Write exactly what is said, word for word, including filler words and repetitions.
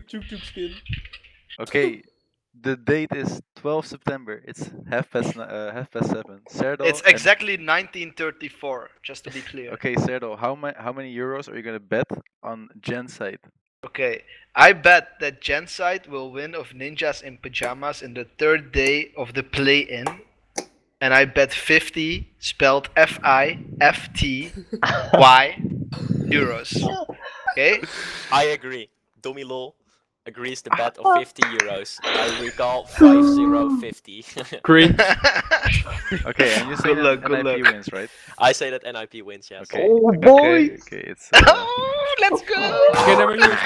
Chuk Chuk skin. Okay, the date is twelfth September. It's half past n- uh, half past seven. Serdal. It's and- exactly nineteen thirty-four, just to be clear. Okay, Serdal, how ma- how many euros are you gonna bet on Genside? Okay, I bet that Genside will win of Ninjas in Pajamas in the third day of the play-in. And I bet fifty, spelled F I F T Y, euros. Okay? I agree. Domilo agrees to bet of fifty euros. I recall five zero fifty. Cringe. Okay, and you say Good that luck, good N I P luck. wins, right? I say that N I P wins, yes. Okay. Oh okay, boy! Okay, okay, it's. Uh, Oh, let's go! Okay, number two.